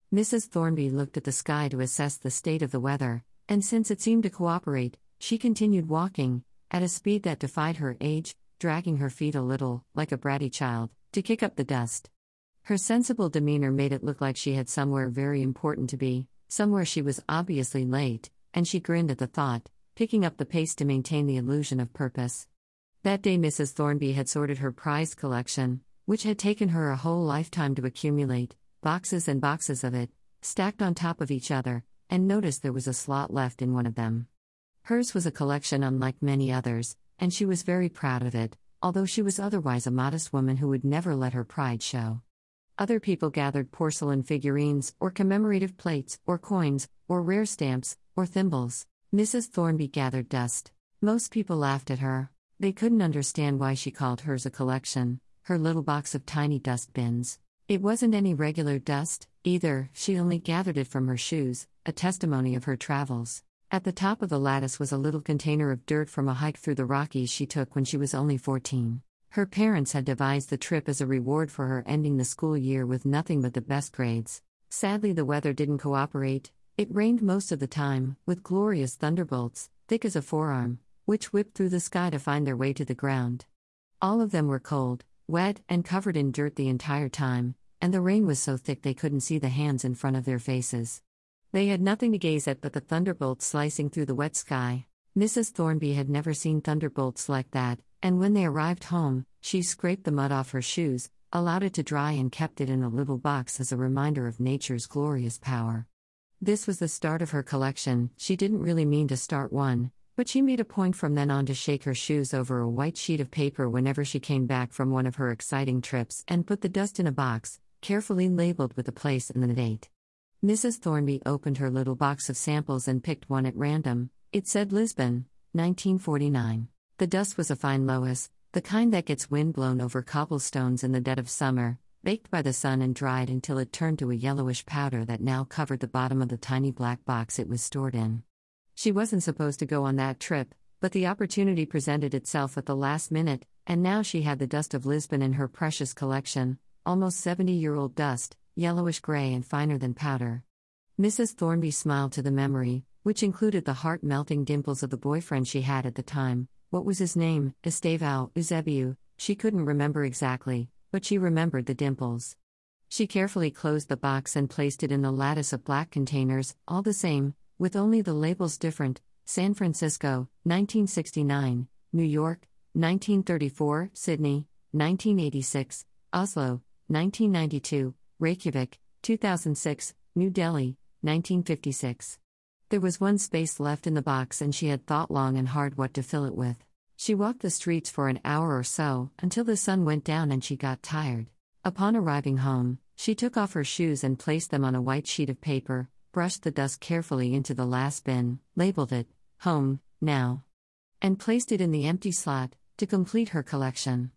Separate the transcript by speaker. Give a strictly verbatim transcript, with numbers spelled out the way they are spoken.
Speaker 1: Missus Thornby looked at the sky to assess the state of the weather, and since it seemed to cooperate, she continued walking, at a speed that defied her age, dragging her feet a little, like a bratty child, to kick up the dust. Her sensible demeanor made it look like she had somewhere very important to be, somewhere she was obviously late, and she grinned at the thought, picking up the pace to maintain the illusion of purpose. That day Missus Thornby had sorted her prized collection, which had taken her a whole lifetime to accumulate, boxes and boxes of it, stacked on top of each other, and noticed there was a slot left in one of them. Hers was a collection unlike many others, and she was very proud of it, although she was otherwise a modest woman who would never let her pride show. Other people gathered porcelain figurines, or commemorative plates, or coins, or rare stamps, or thimbles. Missus Thornby gathered dust. Most people laughed at her. They couldn't understand why she called hers a collection, her little box of tiny dust bins. It wasn't any regular dust, either, she only gathered it from her shoes, a testimony of her travels. At the top of the lattice was a little container of dirt from a hike through the Rockies she took when she was only fourteen. Her parents had devised the trip as a reward for her ending the school year with nothing but the best grades. Sadly, the weather didn't cooperate. It rained most of the time, with glorious thunderbolts, thick as a forearm, which whipped through the sky to find their way to the ground. All of them were cold, wet, and covered in dirt the entire time, and the rain was so thick they couldn't see the hands in front of their faces. They had nothing to gaze at but the thunderbolts slicing through the wet sky. Missus Thornby had never seen thunderbolts like that, and when they arrived home, she scraped the mud off her shoes, allowed it to dry and kept it in a little box as a reminder of nature's glorious power. This was the start of her collection. She didn't really mean to start one, but she made a point from then on to shake her shoes over a white sheet of paper whenever she came back from one of her exciting trips and put the dust in a box, carefully labeled with the place and the date. Missus Thornby opened her little box of samples and picked one at random. It said Lisbon, nineteen forty-nine. The dust was a fine loess, the kind that gets wind-blown over cobblestones in the dead of summer, baked by the sun and dried until it turned to a yellowish powder that now covered the bottom of the tiny black box it was stored in. She wasn't supposed to go on that trip, but the opportunity presented itself at the last minute, and now she had the dust of Lisbon in her precious collection, almost seventy-year-old dust, yellowish-gray and finer than powder. Missus Thornby smiled to the memory, which included the heart-melting dimples of the boyfriend she had at the time. What was his name? Estevão Eusébio. She couldn't remember exactly, but she remembered the dimples. She carefully closed the box and placed it in the lattice of black containers, all the same, with only the labels different: San Francisco, nineteen sixty-nine, New York, nineteen thirty-four, Sydney, nineteen eighty-six, Oslo, nineteen ninety-two, Reykjavik, two thousand six, New Delhi, nineteen fifty-six. There was one space left in the box and she had thought long and hard what to fill it with. She walked the streets for an hour or so, until the sun went down and she got tired. Upon arriving home, she took off her shoes and placed them on a white sheet of paper, brushed the dust carefully into the last bin, labeled it, Home, Now, and placed it in the empty slot, to complete her collection.